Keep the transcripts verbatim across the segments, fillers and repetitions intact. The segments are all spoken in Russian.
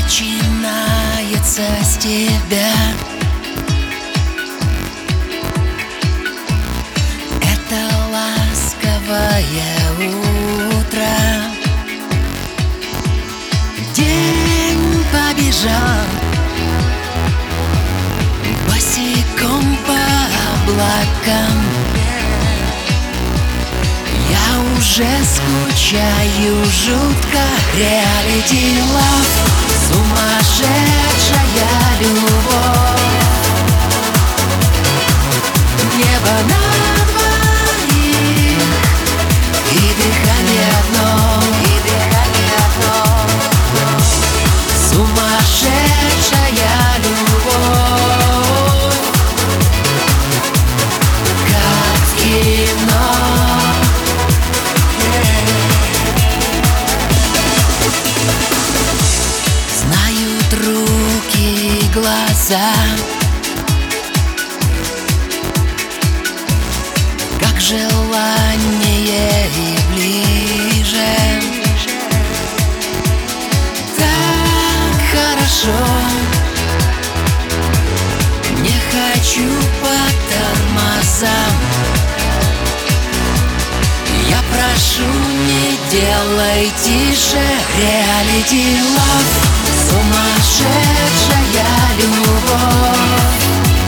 начинается с тебя. Это ласковое утро. День побежал босиком по облакам. Я уже скучаю жутко. Reality love, сумасшедшая любовь. Небо над двоих и дыхание одно, и дыхание одно. Сумасшедшая любовь, как в кино. Знают руки и глаза, как желание и ближе. Так хорошо, не хочу по тормозам. Я прошу, не делай тише. Reality love, сумасшедшая любовь.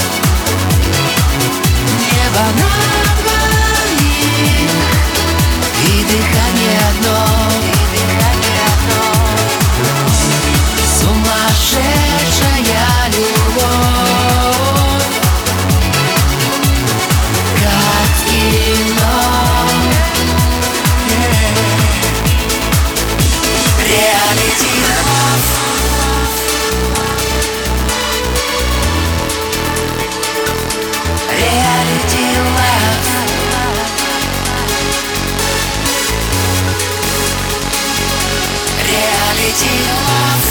Небо над двоих и дыхание одно, и дыхание одно. Сумасшедшая любовь, как в кино. Reality love, reality love, reality love,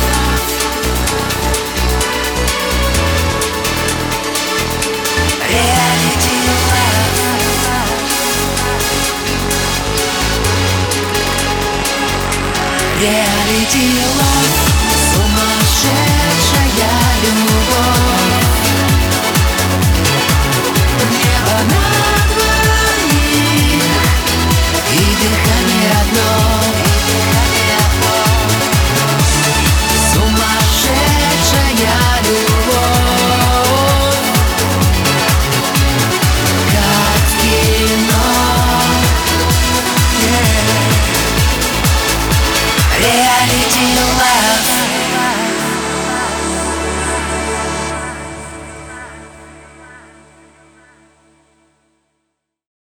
reality love, reality love.